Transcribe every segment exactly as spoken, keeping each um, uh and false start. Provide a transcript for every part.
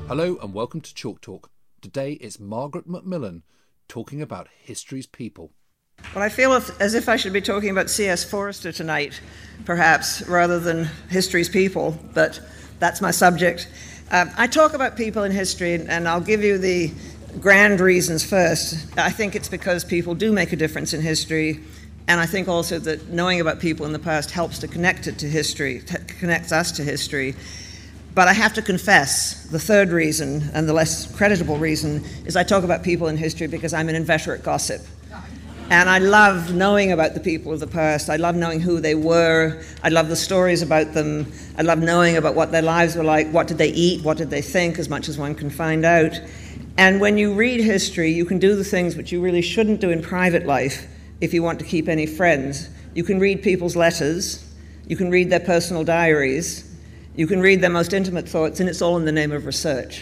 Hello and welcome to Chalk Talk. Today it's Margaret Macmillan talking about history's people. Well, I feel as if I should be talking about C S Forrester tonight, perhaps, rather than history's people, but that's my subject. Um, I talk about people in history, and I'll give you the grand reasons first. I think it's because people do make a difference in history, and I think also that knowing about people in the past helps to connect it to history, t- connects us to history. But I have to confess, the third reason, and the less creditable reason, is I talk about people in history because I'm an inveterate gossip. And I love knowing about the people of the past. I love knowing who they were. I love the stories about them. I love knowing about what their lives were like. What did they eat? What did they think? As much as one can find out. And when you read history, you can do the things which you really shouldn't do in private life if you want to keep any friends. You can read people's letters. You can read their personal diaries. You can read their most intimate thoughts, and it's all in the name of research.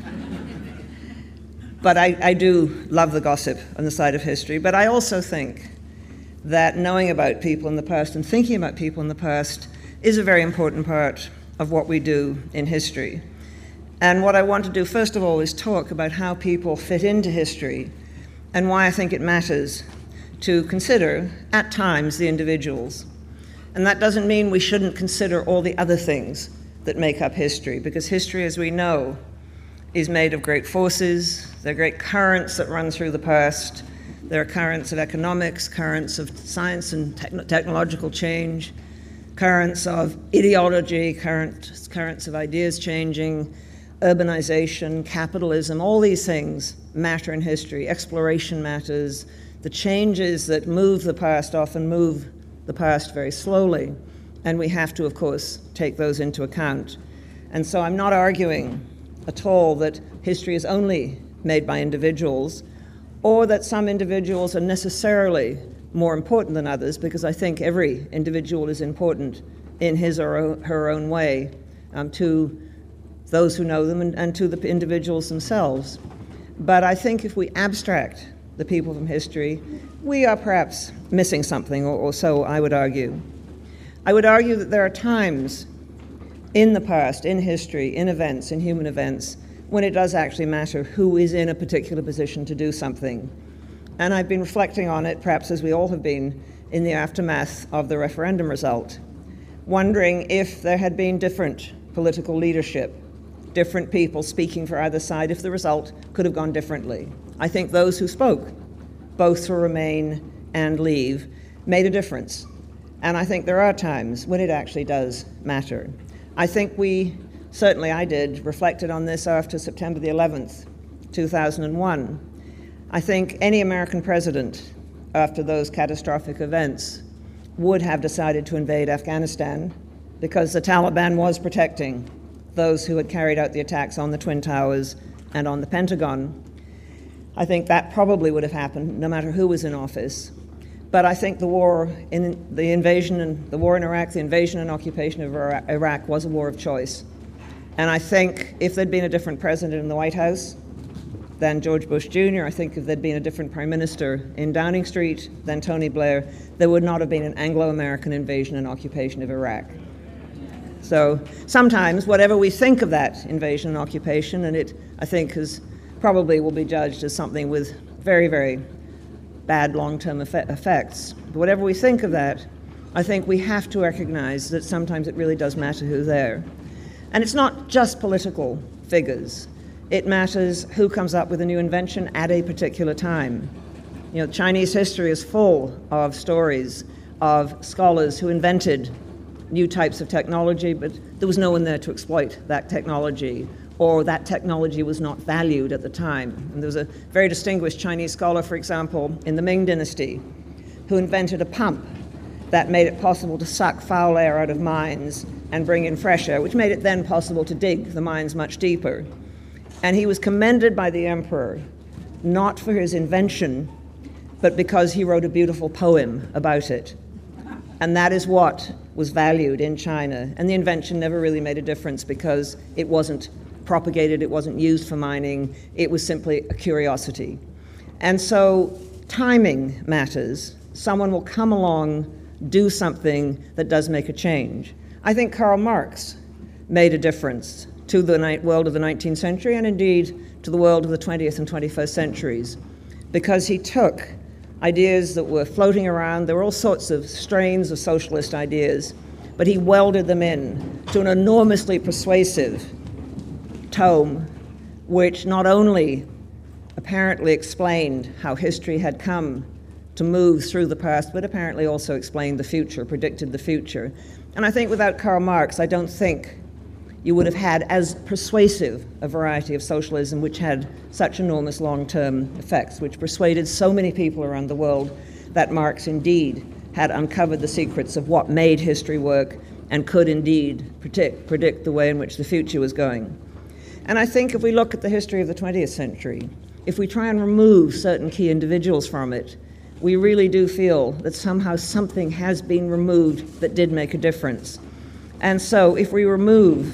But I, I do love the gossip on the side of history. But I also think that knowing about people in the past and thinking about people in the past is a very important part of what we do in history. And what I want to do, first of all, is talk about how people fit into history and why I think it matters to consider, at times, the individuals. And that doesn't mean we shouldn't consider all the other things that make up history, because history, as we know, is made of great forces. There are great currents that run through the past. There are currents of economics, currents of science and techn- technological change, currents of ideology, current, currents of ideas changing, urbanization, capitalism. All these things matter in history. Exploration matters. The changes that move the past often move the past very slowly, and we have to, of course, take those into account. And so I'm not arguing at all that history is only made by individuals, or that some individuals are necessarily more important than others, because I think every individual is important in his or her own way um, to those who know them and, and to the individuals themselves. But I think if we abstract the people from history, we are perhaps missing something, or, or so I would argue. I would argue that there are times in the past, in history, in events, in human events, when it does actually matter who is in a particular position to do something. And I've been reflecting on it, perhaps as we all have been, in the aftermath of the referendum result, wondering if there had been different political leadership, different people speaking for either side, if the result could have gone differently. I think those who spoke, both for Remain and Leave, made a difference. And I think there are times when it actually does matter. I think we, certainly I did, reflected on this after September the eleventh, two thousand one. I think any American president, after those catastrophic events, would have decided to invade Afghanistan because the Taliban was protecting those who had carried out the attacks on the Twin Towers and on the Pentagon. I think that probably would have happened no matter who was in office. But I think the war in the invasion and the war in Iraq, the invasion and occupation of Iraq was a war of choice. And I think if there'd been a different president in the White House than George Bush Junior, I think if there'd been a different prime minister in Downing Street than Tony Blair, there would not have been an Anglo-American invasion and occupation of Iraq. So sometimes, whatever we think of that invasion and occupation, and it, I think, is probably will be judged as something with very, very bad long-term effect, effects. But whatever we think of that, I think we have to recognize that sometimes it really does matter who's there. And it's not just political figures. It matters who comes up with a new invention at a particular time. You know, Chinese history is full of stories of scholars who invented new types of technology, but there was no one there to exploit that technology, or that technology was not valued at the time. And there was a very distinguished Chinese scholar, for example, in the Ming Dynasty, who invented a pump that made it possible to suck foul air out of mines and bring in fresh air, which made it then possible to dig the mines much deeper. And he was commended by the emperor, not for his invention, but because he wrote a beautiful poem about it. And that is what was valued in China. And the invention never really made a difference because it wasn't propagated, it wasn't used for mining, it was simply a curiosity. And so timing matters. Someone will come along, do something that does make a change. I think Karl Marx made a difference to the ni- world of the nineteenth century and indeed to the world of the twentieth and twenty-first centuries, because he took ideas that were floating around. There were all sorts of strains of socialist ideas, but he welded them in to an enormously persuasive tome, which not only apparently explained how history had come to move through the past, but apparently also explained the future, predicted the future. And I think without Karl Marx, I don't think you would have had as persuasive a variety of socialism which had such enormous long-term effects, which persuaded so many people around the world that Marx indeed had uncovered the secrets of what made history work and could indeed predict, predict the way in which the future was going. And I think if we look at the history of the twentieth century, if we try and remove certain key individuals from it, we really do feel that somehow something has been removed that did make a difference. And so if we remove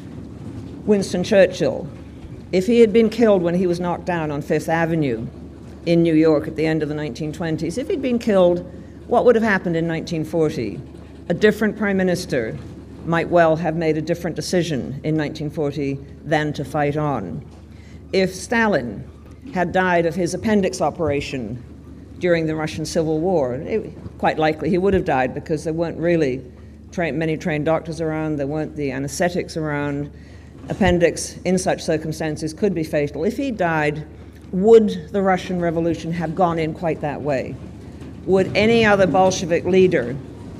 Winston Churchill, if he had been killed when he was knocked down on Fifth Avenue in New York at the end of the nineteen twenties, if he'd been killed, what would have happened in nineteen forty? A different prime minister might well have made a different decision in nineteen forty than to fight on. If Stalin had died of his appendix operation during the Russian Civil War, it, quite likely he would have died, because there weren't really tra- many trained doctors around, there weren't the anesthetics around. Appendix in such circumstances could be fatal. If he died, would the Russian Revolution have gone in quite that way? Would any other Bolshevik leader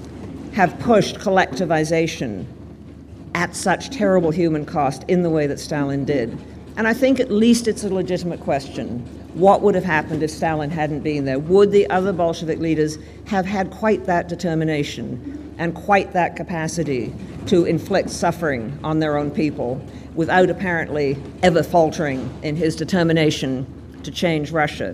have pushed collectivization at such terrible human cost in the way that Stalin did? And I think at least it's a legitimate question. What would have happened if Stalin hadn't been there? Would the other Bolshevik leaders have had quite that determination and quite that capacity to inflict suffering on their own people without apparently ever faltering in his determination to change Russia?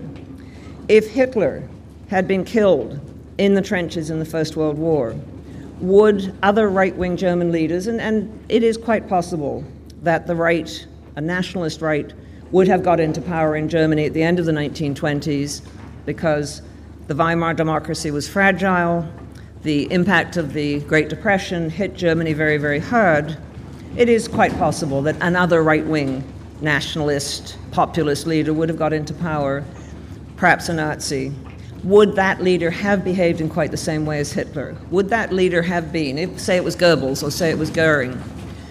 If Hitler had been killed in the trenches in the First World War, would other right-wing German leaders, and, and it is quite possible that the right, a nationalist right, would have got into power in Germany at the end of the nineteen twenties because the Weimar democracy was fragile, the impact of the Great Depression hit Germany very, very hard. It is quite possible that another right-wing nationalist, populist leader would have got into power, perhaps a Nazi. Would that leader have behaved in quite the same way as Hitler? Would that leader have been, if, say it was Goebbels or say it was Goering,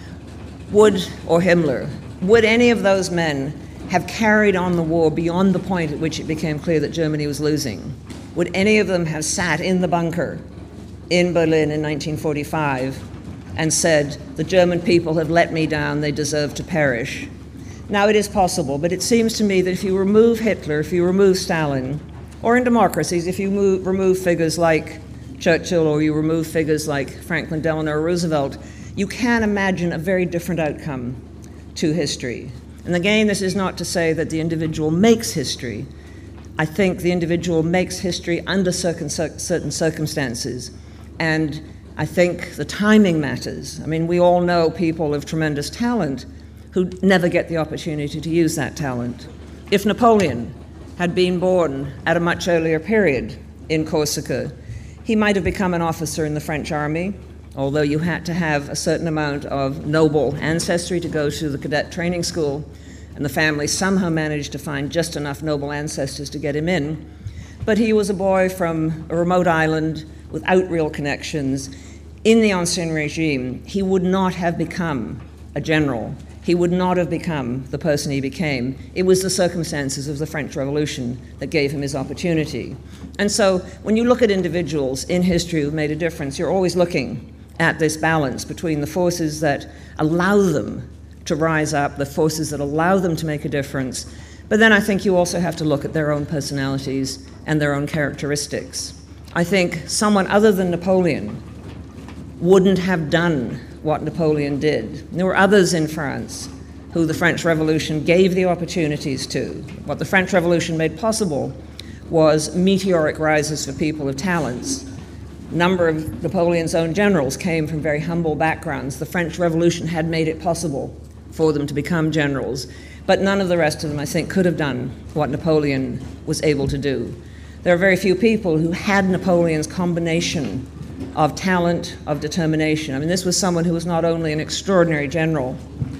would, or Himmler, would any of those men have carried on the war beyond the point at which it became clear that Germany was losing? Would any of them have sat in the bunker in Berlin in nineteen forty-five and said, the German people have let me down, they deserve to perish? Now, it is possible, but it seems to me that if you remove Hitler, if you remove Stalin, or in democracies, if you move, remove figures like Churchill or you remove figures like Franklin Delano Roosevelt, you can imagine a very different outcome to history. And again, this is not to say that the individual makes history. I think the individual makes history under certain circumstances. And I think the timing matters. I mean, we all know people of tremendous talent who never get the opportunity to use that talent. If Napoleon had been born at a much earlier period in Corsica, he might have become an officer in the French army, although you had to have a certain amount of noble ancestry to go to the cadet training school, and the family somehow managed to find just enough noble ancestors to get him in. But he was a boy from a remote island without real connections. In the Ancien Regime, he would not have become a general. He would not have become the person he became. It was the circumstances of the French Revolution that gave him his opportunity. And so when you look at individuals in history who've made a difference, you're always looking at this balance between the forces that allow them to rise up, the forces that allow them to make a difference. But then I think you also have to look at their own personalities and their own characteristics. I think someone other than Napoleon wouldn't have done what Napoleon did. There were others in France who the French Revolution gave the opportunities to. What the French Revolution made possible was meteoric rises for people of talents. A number of Napoleon's own generals came from very humble backgrounds. The French Revolution had made it possible for them to become generals, but none of the rest of them, I think, could have done what Napoleon was able to do. There are very few people who had Napoleon's combination of talent, of determination. I mean, this was someone who was not only an extraordinary general,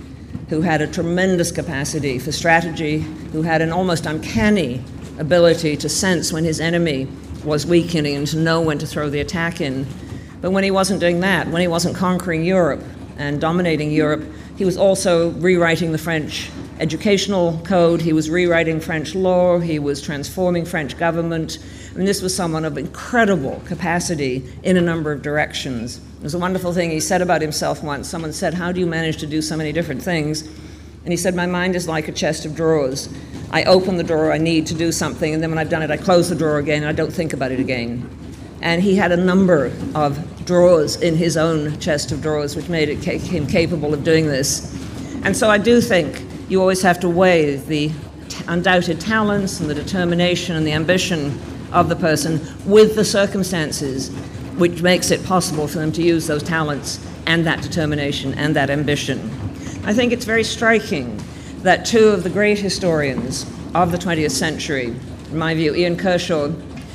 who had a tremendous capacity for strategy, who had an almost uncanny ability to sense when his enemy was weakening and to know when to throw the attack in. But when he wasn't doing that, when he wasn't conquering Europe and dominating Europe, he was also rewriting the French educational code, he was rewriting French law, he was transforming French government. I mean, this was someone of incredible capacity in a number of directions. It was a wonderful thing he said about himself once. Someone said, "How do you manage to do so many different things?" And he said, "My mind is like a chest of drawers. I open the drawer, I need to do something, and then when I've done it, I close the drawer again, and I don't think about it again." And he had a number of drawers in his own chest of drawers, which made it ca- him capable of doing this. And so I do think you always have to weigh the t- undoubted talents and the determination and the ambition of the person with the circumstances which makes it possible for them to use those talents and that determination and that ambition. I think it's very striking that two of the great historians of the twentieth century, in my view, Ian Kershaw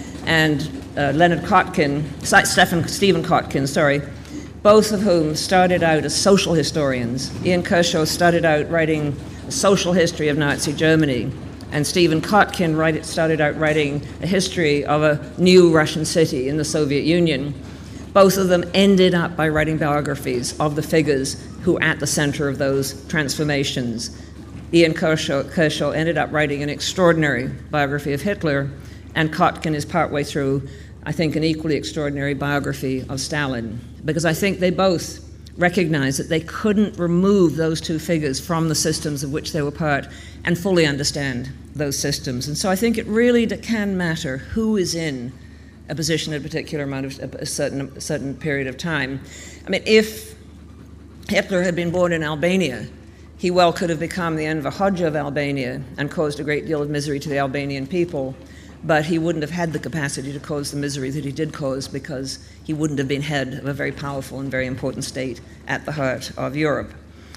and uh, Leonard Kotkin, Stephen, Stephen Kotkin, sorry, both of whom started out as social historians. Ian Kershaw started out writing a social history of Nazi Germany, and Stephen Kotkin write, started out writing a history of a new Russian city in the Soviet Union. Both of them ended up by writing biographies of the figures who were at the center of those transformations. Ian Kershaw, Kershaw ended up writing an extraordinary biography of Hitler, and Kotkin is partway through, I think, an equally extraordinary biography of Stalin, because I think they both recognized that they couldn't remove those two figures from the systems of which they were part and fully understand those systems. And so I think it really can matter who is in a position at a particular amount of a certain, a certain period of time. I mean, if Hitler had been born in Albania, he well could have become the Enver Hoxha of Albania and caused a great deal of misery to the Albanian people, but he wouldn't have had the capacity to cause the misery that he did cause because he wouldn't have been head of a very powerful and very important state at the heart of Europe.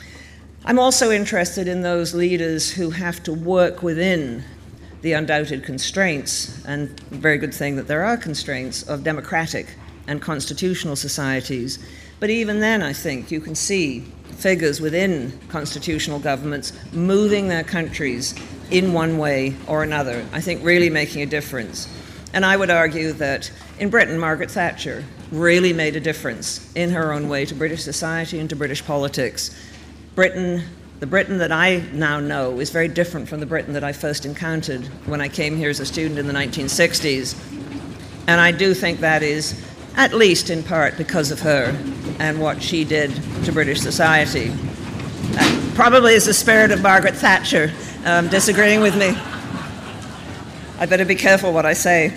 I'm also interested in those leaders who have to work within the undoubted constraints, and a very good thing that there are constraints, of democratic and constitutional societies. But even then, I think you can see figures within constitutional governments moving their countries in one way or another, I think really making a difference. And I would argue that in Britain, Margaret Thatcher really made a difference in her own way to British society and to British politics. Britain, the Britain that I now know is very different from the Britain that I first encountered when I came here as a student in the nineteen sixties. And I do think that is at least in part because of her and what she did to British society. That probably is the spirit of Margaret Thatcher um, disagreeing with me. I better be careful what I say.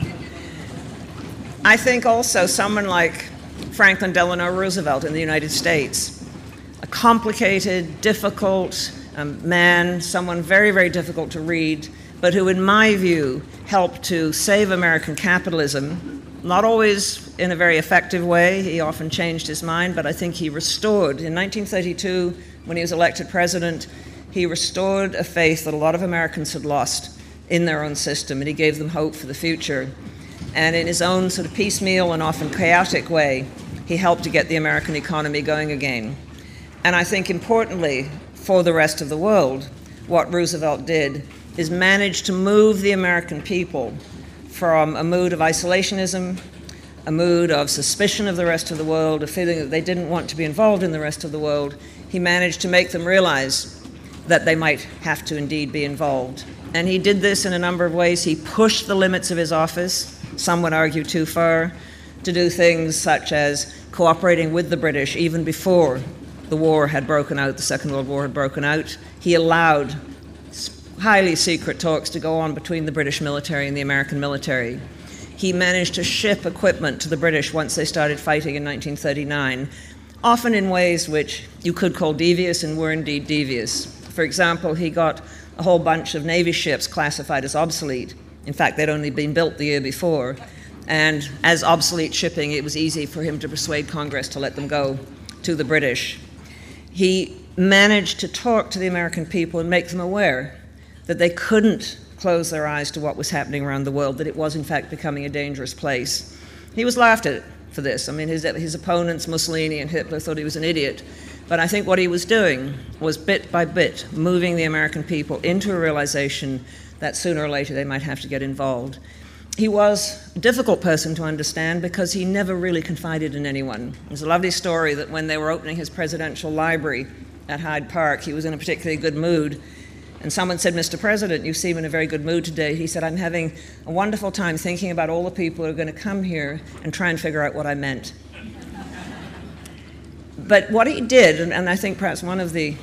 I think also someone like Franklin Delano Roosevelt in the United States, a complicated, difficult um, man, someone very, very difficult to read, but who, in my view, helped to save American capitalism, not always in a very effective way. He often changed his mind, but I think he restored, in nineteen thirty-two, when he was elected president, he restored a faith that a lot of Americans had lost in their own system, and he gave them hope for the future. And in his own sort of piecemeal and often chaotic way, he helped to get the American economy going again. And I think importantly for the rest of the world, what Roosevelt did is manage to move the American people from a mood of isolationism, a mood of suspicion of the rest of the world, a feeling that they didn't want to be involved in the rest of the world. He managed to make them realize that they might have to indeed be involved. And he did this in a number of ways. He pushed the limits of his office, some would argue too far, to do things such as cooperating with the British even before the war had broken out, the Second World War had broken out. He allowed highly secret talks to go on between the British military and the American military. He managed to ship equipment to the British once they started fighting in nineteen thirty-nine, often in ways which you could call devious and were indeed devious. For example, he got a whole bunch of Navy ships classified as obsolete. In fact, they'd only been built the year before. And as obsolete shipping, it was easy for him to persuade Congress to let them go to the British. He managed to talk to the American people and make them aware that they couldn't close their eyes to what was happening around the world, that it was in fact becoming a dangerous place. He was laughed at for this. I mean, his, his opponents, Mussolini and Hitler, thought he was an idiot. But I think what he was doing was bit by bit moving the American people into a realization that sooner or later they might have to get involved. He was a difficult person to understand because he never really confided in anyone. There's a lovely story that when they were opening his presidential library at Hyde Park, he was in a particularly good mood. And someone said, "Mister President, you seem in a very good mood today." He said, "I'm having a wonderful time thinking about all the people who are going to come here and try and figure out what I meant." But what he did, and, and I think perhaps one of the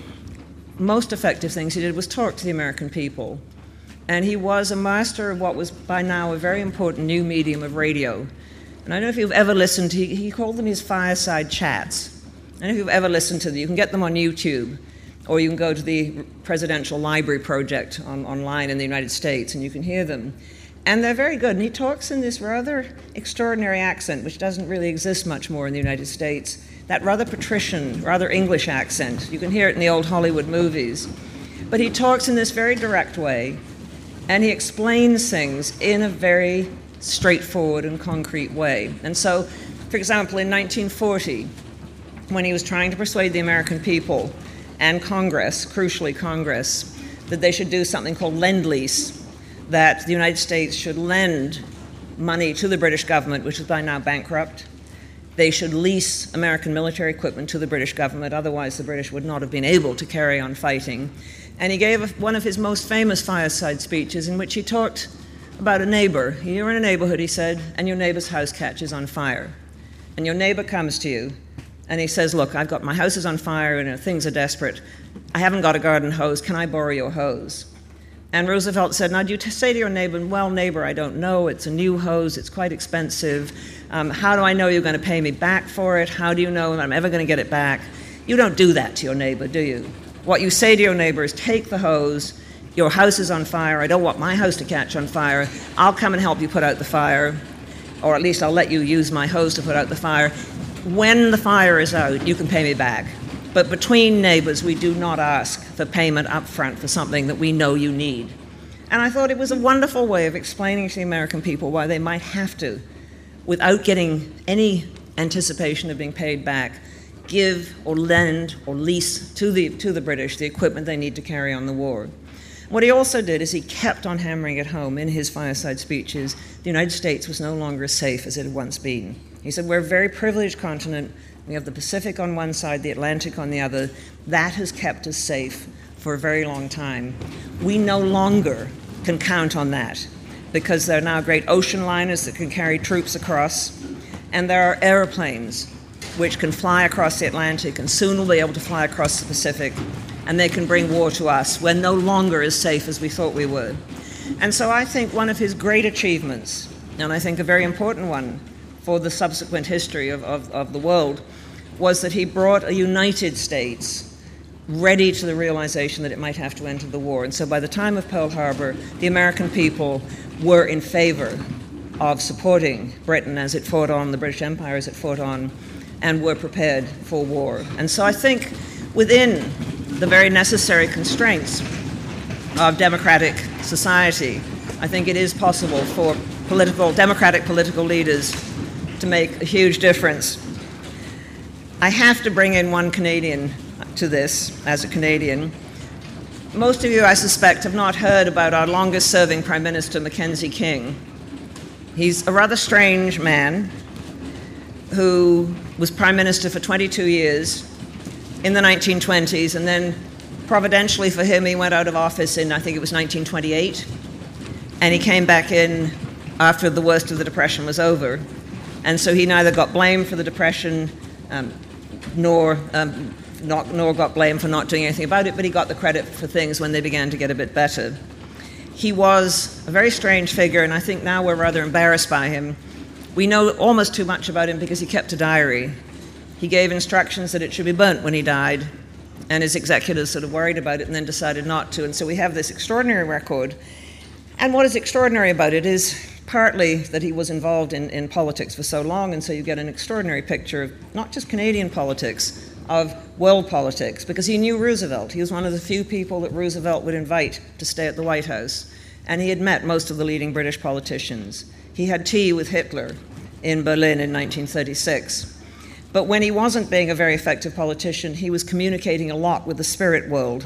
most effective things he did, was talk to the American people. And he was a master of what was by now a very important new medium of radio. And I don't know if you've ever listened to, he, he called them his fireside chats. I don't know if you've ever listened to them. You can get them on YouTube, or you can go to the Presidential Library Project on, online in the United States, and you can hear them. And they're very good. And he talks in this rather extraordinary accent, which doesn't really exist much more in the United States, that rather patrician, rather English accent. You can hear it in the old Hollywood movies. But he talks in this very direct way, and he explains things in a very straightforward and concrete way. And so, for example, in nineteen forty, when he was trying to persuade the American people and Congress, crucially Congress, that they should do something called Lend-Lease, that the United States should lend money to the British government, which is by now bankrupt. They should lease American military equipment to the British government, otherwise the British would not have been able to carry on fighting. And he gave one of his most famous fireside speeches in which he talked about a neighbor. You're in a neighborhood, he said, and your neighbor's house catches on fire. And your neighbor comes to you, and he says, "Look, I've got my house is on fire, and things are desperate. I haven't got a garden hose. Can I borrow your hose?" And Roosevelt said, "Now, do you t- say to your neighbor, 'Well, neighbor, I don't know. It's a new hose. It's quite expensive. Um, how do I know you're going to pay me back for it? How do you know I'm ever going to get it back?' You don't do that to your neighbor, do you? What you say to your neighbor is, 'Take the hose. Your house is on fire. I don't want my house to catch on fire. I'll come and help you put out the fire, or at least I'll let you use my hose to put out the fire. When the fire is out, you can pay me back. But between neighbors, we do not ask for payment up front for something that we know you need.'" And I thought it was a wonderful way of explaining to the American people why they might have to, without getting any anticipation of being paid back, give or lend or lease to the, to the British the equipment they need to carry on the war. What he also did is he kept on hammering it home in his fireside speeches. The United States was no longer as safe as it had once been. He said, "We're a very privileged continent. We have the Pacific on one side, the Atlantic on the other. That has kept us safe for a very long time. We no longer can count on that, because there are now great ocean liners that can carry troops across, and there are airplanes which can fly across the Atlantic and soon will be able to fly across the Pacific, and they can bring war to us. We're no longer as safe as we thought we were." And so I think one of his great achievements, and I think a very important one for the subsequent history of, of, of the world, was that he brought a United States ready to the realization that it might have to enter the war. And so by the time of Pearl Harbor, the American people were in favor of supporting Britain as it fought on, the British Empire as it fought on, and were prepared for war. And so I think within the very necessary constraints of democratic society, I think it is possible for political, democratic political leaders to make a huge difference. I have to bring in one Canadian to this, as a Canadian. Most of you, I suspect, have not heard about our longest-serving Prime Minister, Mackenzie King. He's a rather strange man who was Prime Minister for twenty-two years in the nineteen twenties, and then providentially for him, he went out of office in, I think it was nineteen twenty-eight, and he came back in after the worst of the Depression was over. And so he neither got blamed for the Depression, um, nor um, Not, nor got blamed for not doing anything about it, but he got the credit for things when they began to get a bit better. He was a very strange figure, and I think now we're rather embarrassed by him. We know almost too much about him because he kept a diary. He gave instructions that it should be burnt when he died, and his executors sort of worried about it and then decided not to. And so we have this extraordinary record. And what is extraordinary about it is partly that he was involved in, in politics for so long, and so you get an extraordinary picture of not just Canadian politics, of world politics, because he knew Roosevelt. He was one of the few people that Roosevelt would invite to stay at the White House, and he had met most of the leading British politicians. He had tea with Hitler in Berlin in nineteen thirty-six. But when he wasn't being a very effective politician, he was communicating a lot with the spirit world.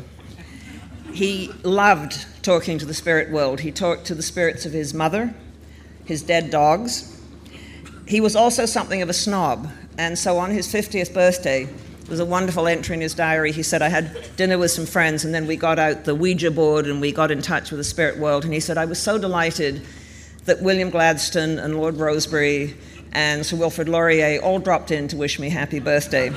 He loved talking to the spirit world. He talked to the spirits of his mother, his dead dogs. He was also something of a snob, and so on his fiftieth birthday, there's a wonderful entry in his diary. He said, I had dinner with some friends, and then we got out the Ouija board and we got in touch with the spirit world. And he said, I was so delighted that William Gladstone and Lord Rosebery and Sir Wilfrid Laurier all dropped in to wish me happy birthday.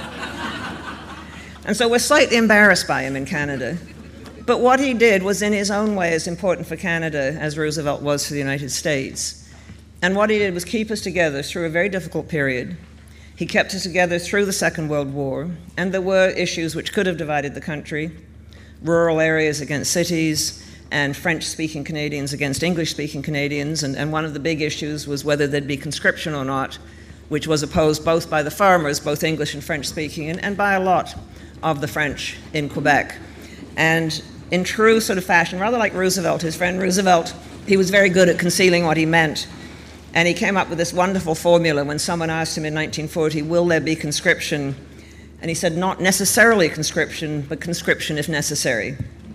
And so we're slightly embarrassed by him in Canada. But what he did was, in his own way, as important for Canada as Roosevelt was for the United States. And what he did was keep us together through a very difficult period. He kept us together through the Second World War, and there were issues which could have divided the country, rural areas against cities, and French-speaking Canadians against English-speaking Canadians, and, and one of the big issues was whether there'd be conscription or not, which was opposed both by the farmers, both English and French-speaking, and, and by a lot of the French in Quebec. And in true sort of fashion, rather like Roosevelt, his friend Roosevelt, he was very good at concealing what he meant. And he came up with this wonderful formula when someone asked him in nineteen forty, will there be conscription? And he said, not necessarily conscription, but conscription if necessary.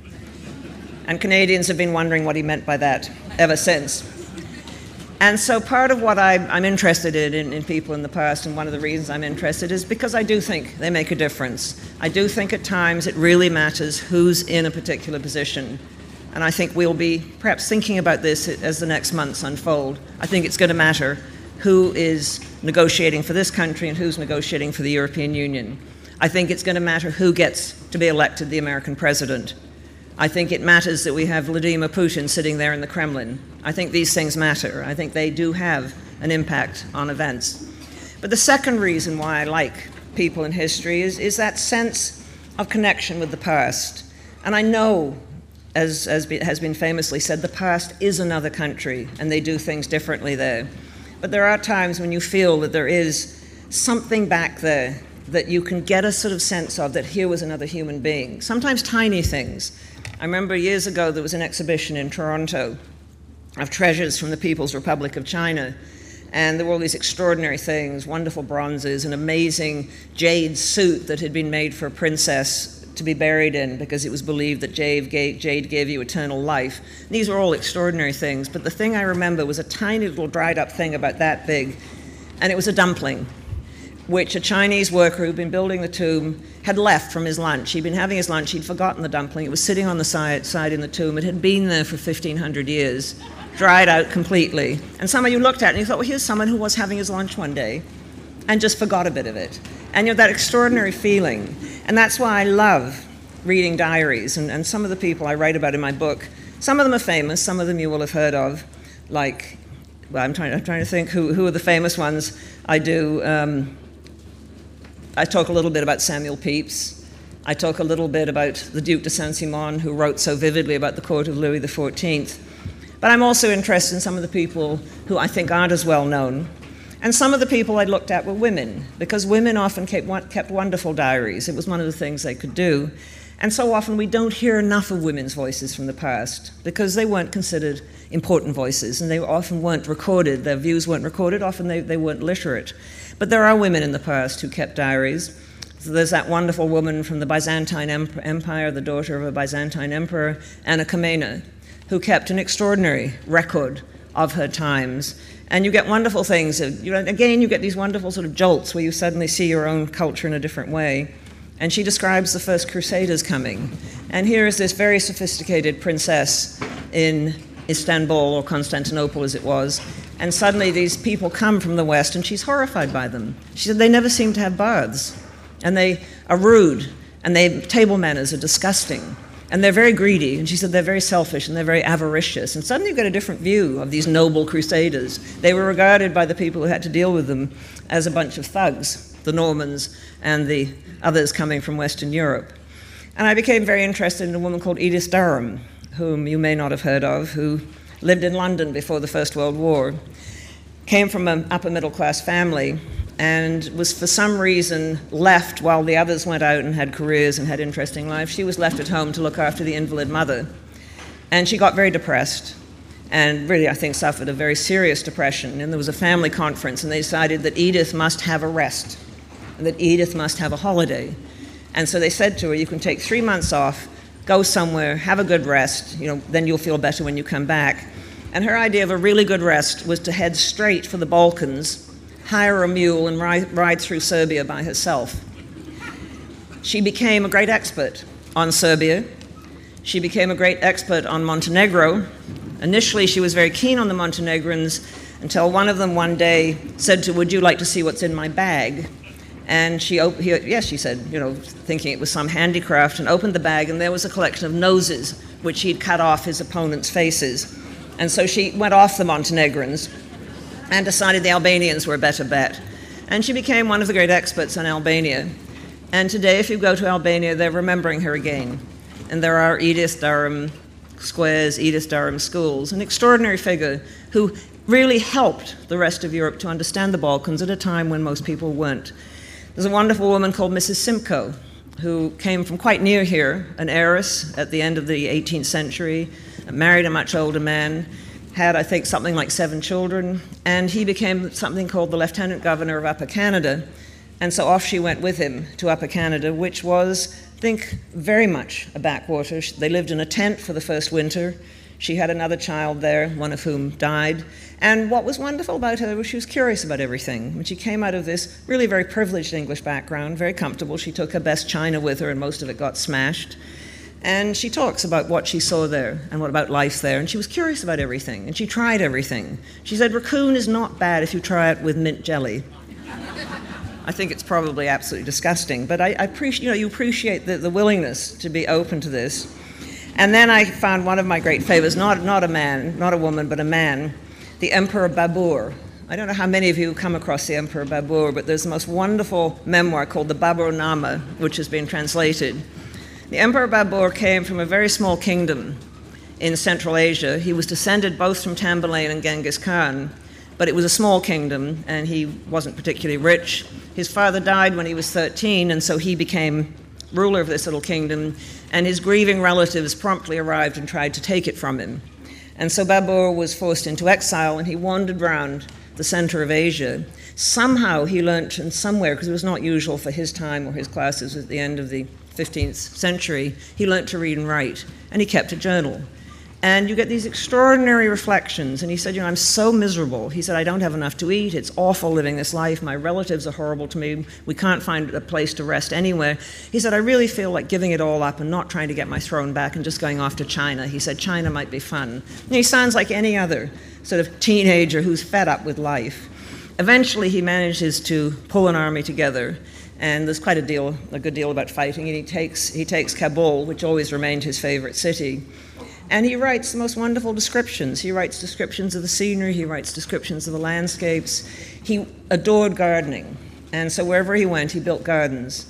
And Canadians have been wondering what he meant by that ever since. And so part of what I, I'm interested in, in in people in the past, and one of the reasons I'm interested, is because I do think they make a difference. I do think at times it really matters who's in a particular position. And I think we'll be perhaps thinking about this as the next months unfold. I think it's going to matter who is negotiating for this country and who's negotiating for the European Union. I think it's going to matter who gets to be elected the American president. I think it matters that we have Vladimir Putin sitting there in the Kremlin. I think these things matter. I think they do have an impact on events. But the second reason why I like people in history is, is that sense of connection with the past. And I know, as, as be, has been famously said, the past is another country, and they do things differently there. But there are times when you feel that there is something back there that you can get a sort of sense of, that here was another human being. Sometimes tiny things. I remember years ago there was an exhibition in Toronto of treasures from the People's Republic of China. And there were all these extraordinary things, wonderful bronzes, an amazing jade suit that had been made for a princess to be buried in because it was believed that jade gave, jade gave you eternal life. And these were all extraordinary things, but the thing I remember was a tiny little dried up thing about that big, and it was a dumpling, which a Chinese worker who'd been building the tomb had left from his lunch. He'd been having his lunch, he'd forgotten the dumpling. It was sitting on the side, side in the tomb. It had been there for fifteen hundred years, dried out completely. And some of you looked at it and you thought, well, here's someone who was having his lunch one day and just forgot a bit of it. And you know, that extraordinary feeling. And that's why I love reading diaries. And, and some of the people I write about in my book, some of them are famous, some of them you will have heard of, like, well, I'm trying, I'm trying to think who, who are the famous ones. I do, um, I talk a little bit about Samuel Pepys. I talk a little bit about the Duc de Saint-Simon, who wrote so vividly about the court of Louis the fourteenth. But I'm also interested in some of the people who I think aren't as well known. And some of the people I looked at were women, because women often kept, kept wonderful diaries. It was one of the things they could do. And so often we don't hear enough of women's voices from the past, because they weren't considered important voices, and they often weren't recorded. Their views weren't recorded. Often they, they weren't literate. But there are women in the past who kept diaries. So there's that wonderful woman from the Byzantine Empire, the daughter of a Byzantine emperor, Anna Komnene, who kept an extraordinary record of her times. And you get wonderful things. You know, again, you get these wonderful sort of jolts where you suddenly see your own culture in a different way. And she describes the first Crusaders coming. And here is this very sophisticated princess in Istanbul, or Constantinople as it was, and suddenly these people come from the West, and she's horrified by them. She said they never seem to have baths, and they are rude, and they table manners are disgusting, and they're very greedy. And she said they're very selfish, and they're very avaricious. And suddenly you get a different view of these noble crusaders. They were regarded by the people who had to deal with them as a bunch of thugs, the Normans and the others coming from Western Europe. And I became very interested in a woman called Edith Durham, whom you may not have heard of, who lived in London before the First World War, came from an upper middle class family, and was for some reason left while the others went out and had careers and had interesting lives. She was left at home to look after the invalid mother. And she got very depressed, and really, I think, suffered a very serious depression. And there was a family conference, and they decided that Edith must have a rest. and that Edith must have a holiday. And so they said to her, you can take three months off, go somewhere, have a good rest, you know, then you'll feel better when you come back. And her idea of a really good rest was to head straight for the Balkans, hire a mule, and ride, ride through Serbia by herself. She became a great expert on Serbia. She became a great expert on Montenegro. Initially, she was very keen on the Montenegrins until one of them one day said to her, would you like to see what's in my bag? And she, op- he, yes, she said, you know, thinking it was some handicraft, and opened the bag, and there was a collection of noses, which he'd cut off his opponent's faces. And so she went off the Montenegrins and decided the Albanians were a better bet. And she became one of the great experts on Albania. And today, if you go to Albania, they're remembering her again. And there are Edith Durham squares, Edith Durham schools, an extraordinary figure who really helped the rest of Europe to understand the Balkans at a time when most people weren't. There's a wonderful woman called Missus Simcoe, who came from quite near here, an heiress at the end of the eighteenth century, married a much older man, had, I think, something like seven children, and he became something called the Lieutenant Governor of Upper Canada. And so off she went with him to Upper Canada, which was, I think, very much a backwater. They lived in a tent for the first winter. She had another child there, one of whom died. And what was wonderful about her was she was curious about everything. When she came out of this really very privileged English background, very comfortable, she took her best china with her, and most of it got smashed. And she talks about what she saw there and what about life there. And she was curious about everything, and she tried everything. She said, raccoon is not bad if you try it with mint jelly. I think it's probably absolutely disgusting, but I, I appreciate, you know, you appreciate the, the willingness to be open to this. And then I found one of my great favorites, not, not a man, not a woman, but a man, the Emperor Babur. I don't know how many of you come across the Emperor Babur, but there's the most wonderful memoir called the Baburnama, which has been translated. The Emperor Babur came from a very small kingdom in Central Asia. He was descended both from Tamburlaine and Genghis Khan, but it was a small kingdom, and he wasn't particularly rich. His father died when he was thirteen, and so he became ruler of this little kingdom, and his grieving relatives promptly arrived and tried to take it from him. And so Babur was forced into exile, and he wandered around the center of Asia. Somehow he learnt in somewhere, because it was not usual for his time or his classes at the end of the fifteenth century, he learnt to read and write, and he kept a journal. And you get these extraordinary reflections. And he said, you know, I'm so miserable. He said, I don't have enough to eat. It's awful living this life. My relatives are horrible to me. We can't find a place to rest anywhere. He said, I really feel like giving it all up and not trying to get my throne back and just going off to China. He said, China might be fun. And he sounds like any other sort of teenager who's fed up with life. Eventually, he manages to pull an army together. And there's quite a deal, a good deal about fighting. And he takes, he takes Kabul, which always remained his favorite city. And he writes the most wonderful descriptions. He writes descriptions of the scenery. He writes descriptions of the landscapes. He adored gardening. And so wherever he went, he built gardens.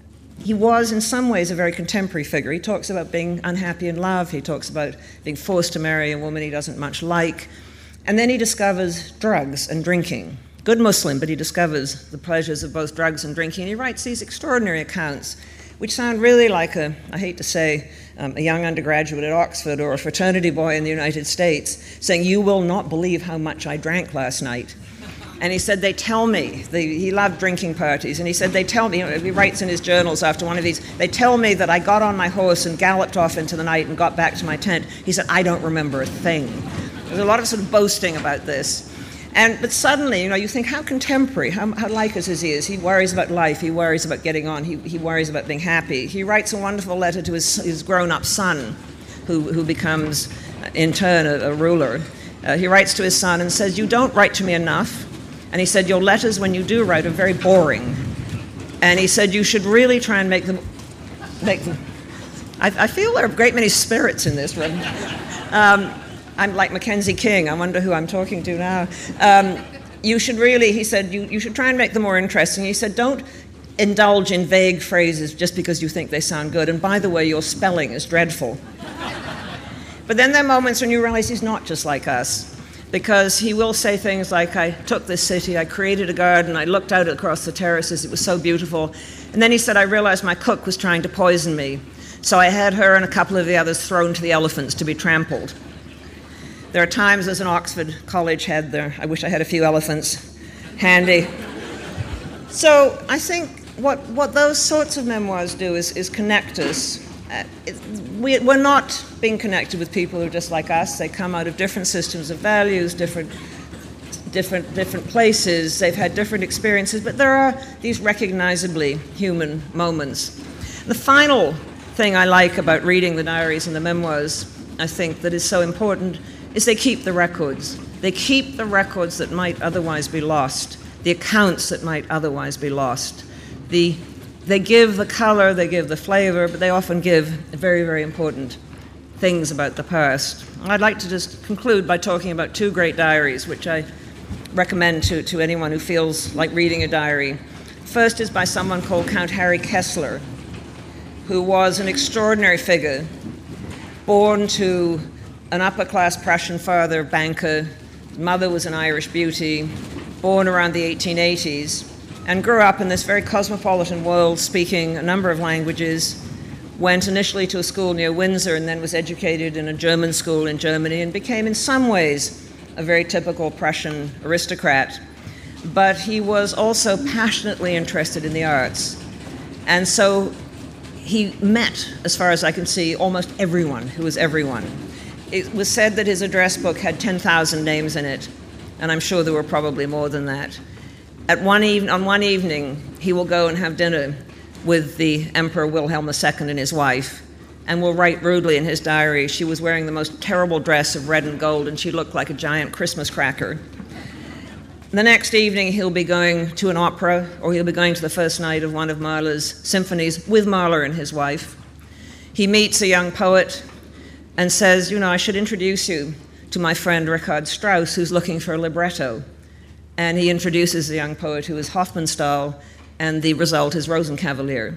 He was, in some ways, a very contemporary figure. He talks about being unhappy in love. He talks about being forced to marry a woman he doesn't much like. And then he discovers drugs and drinking. Good Muslim, but he discovers the pleasures of both drugs and drinking. And he writes these extraordinary accounts, which sound really like a, I hate to say, um, a young undergraduate at Oxford or a fraternity boy in the United States saying, you will not believe how much I drank last night. And he said, they tell me, they, he loved drinking parties, and he said, they tell me, you know, he writes in his journals after one of these, they tell me that I got on my horse and galloped off into the night and got back to my tent. He said, I don't remember a thing. There's a lot of sort of boasting about this. And, but suddenly, you know, you think, how contemporary, how, how like us as he is. He worries about life, he worries about getting on, he, he worries about being happy. He writes a wonderful letter to his, his grown-up son, who, who becomes, in turn, a, a ruler. Uh, he writes to his son and says, you don't write to me enough. And he said, your letters, when you do write, are very boring. And he said, you should really try and make them, make them. I, I feel there are a great many spirits in this room. Um, I'm like Mackenzie King. I wonder who I'm talking to now. Um, you should really, he said, you, you should try and make them more interesting. He said, don't indulge in vague phrases just because you think they sound good. And by the way, your spelling is dreadful. But then there are moments when you realize he's not just like us, because he will say things like, I took this city, I created a garden, I looked out across the terraces, it was so beautiful. And then he said, I realized my cook was trying to poison me. So I had her and a couple of the others thrown to the elephants to be trampled. There are times as an Oxford college head there, I wish I had a few elephants handy. So I think what, what those sorts of memoirs do is, is connect us. Uh, it, we, we're not being connected with people who are just like us. They come out of different systems of values, different, different, different places. They've had different experiences, but there are these recognizably human moments. The final thing I like about reading the diaries and the memoirs, I think, that is so important, is they keep the records. They keep the records that might otherwise be lost, the accounts that might otherwise be lost. The, they give the color, they give the flavor, but they often give very, very important things about the past. I'd like to just conclude by talking about two great diaries, which I recommend to, to anyone who feels like reading a diary. First is by someone called Count Harry Kessler, who was an extraordinary figure, born to an upper-class Prussian father, banker. Mother was an Irish beauty, born around the eighteen eighties, and grew up in this very cosmopolitan world, speaking a number of languages, went initially to a school near Windsor and then was educated in a German school in Germany and became in some ways a very typical Prussian aristocrat. But he was also passionately interested in the arts. And so he met, as far as I can see, almost everyone who was everyone. It was said that his address book had ten thousand names in it, and I'm sure there were probably more than that. At one even, on one evening, he will go and have dinner with the Emperor Wilhelm the Second and his wife, and will write rudely in his diary, she was wearing the most terrible dress of red and gold, and she looked like a giant Christmas cracker. The next evening, he'll be going to an opera, or he'll be going to the first night of one of Mahler's symphonies with Mahler and his wife. He meets a young poet and says, you know, I should introduce you to my friend Richard Strauss, who's looking for a libretto. And he introduces the young poet, who is Hofmannsthal, and the result is Rosenkavalier.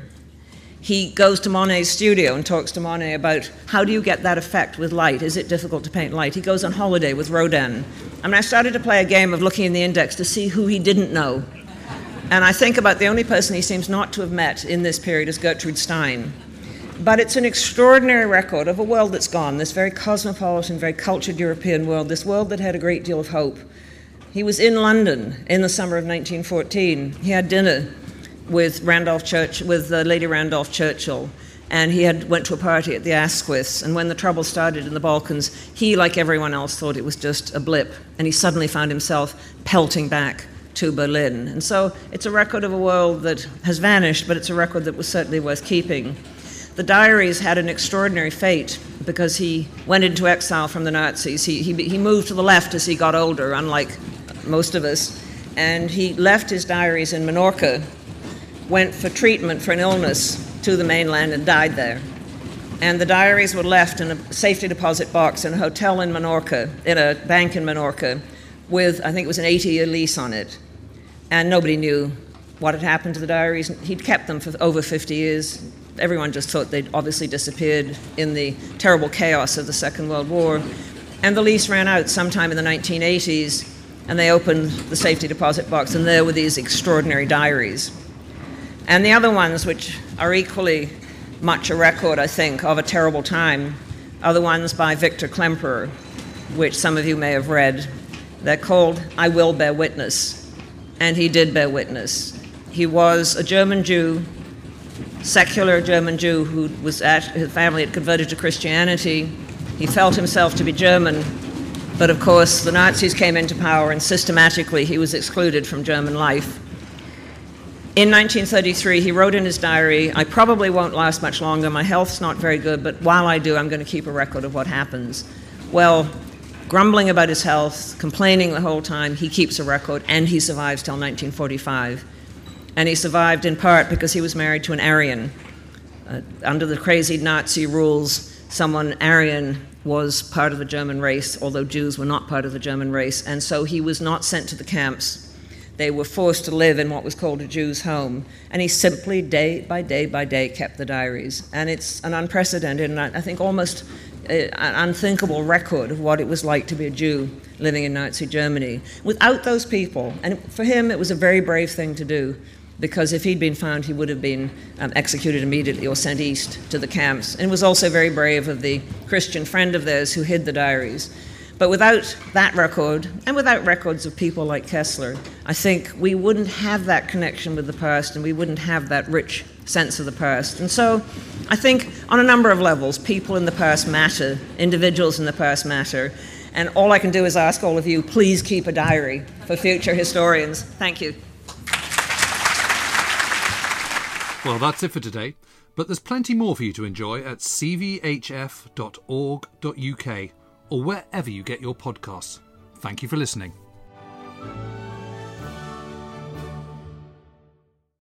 He goes to Monet's studio and talks to Monet about how do you get that effect with light? Is it difficult to paint light? He goes on holiday with Rodin. I mean, I started to play a game of looking in the index to see who he didn't know. And I think about the only person he seems not to have met in this period is Gertrude Stein. But it's an extraordinary record of a world that's gone, this very cosmopolitan, very cultured European world, this world that had a great deal of hope. He was in London in the summer of nineteen fourteen. He had dinner with Randolph Church, with uh, Lady Randolph Churchill, and he had went to a party at the Asquiths. And when the trouble started in the Balkans, he, like everyone else, thought it was just a blip, and he suddenly found himself pelting back to Berlin. And so it's a record of a world that has vanished, but it's a record that was certainly worth keeping. The diaries had an extraordinary fate because he went into exile from the Nazis. He, he, he moved to the left as he got older, unlike most of us, and he left his diaries in Menorca, went for treatment for an illness to the mainland and died there. And the diaries were left in a safety deposit box in a hotel in Menorca, in a bank in Menorca, with, I think it was an eighty-year lease on it. And nobody knew what had happened to the diaries. He'd kept them for over fifty years. Everyone just thought they'd obviously disappeared in the terrible chaos of the Second World War. And the lease ran out sometime in the nineteen eighties, and they opened the safety deposit box, and there were these extraordinary diaries. And the other ones, which are equally much a record, I think, of a terrible time, are the ones by Victor Klemperer, which some of you may have read. They're called I Will Bear Witness, and he did bear witness. He was a German Jew, secular German Jew who was at, his family had converted to Christianity. He felt himself to be German, but of course the Nazis came into power and systematically he was excluded from German life. In nineteen thirty-three, he wrote in his diary, I probably won't last much longer, my health's not very good, but while I do, I'm going to keep a record of what happens. Well, grumbling about his health, complaining the whole time, he keeps a record, and he survives till nineteen forty-five. And he survived in part because he was married to an Aryan. Uh, under the crazy Nazi rules, someone Aryan was part of the German race, although Jews were not part of the German race, and so he was not sent to the camps. They were forced to live in what was called a Jew's home, and he simply, day by day by day, kept the diaries. And it's an unprecedented, and I think almost uh, an unthinkable record of what it was like to be a Jew living in Nazi Germany. Without those people, and for him it was a very brave thing to do, because if he'd been found, he would have been um, executed immediately or sent east to the camps. And it was also very brave of the Christian friend of theirs who hid the diaries. But without that record, and without records of people like Kessler, I think we wouldn't have that connection with the past, and we wouldn't have that rich sense of the past. And so I think on a number of levels, people in the past matter, individuals in the past matter, and all I can do is ask all of you, please keep a diary for future historians. Thank you. Well, that's it for today, but there's plenty more for you to enjoy at c v h f dot org dot u k or wherever you get your podcasts. Thank you for listening.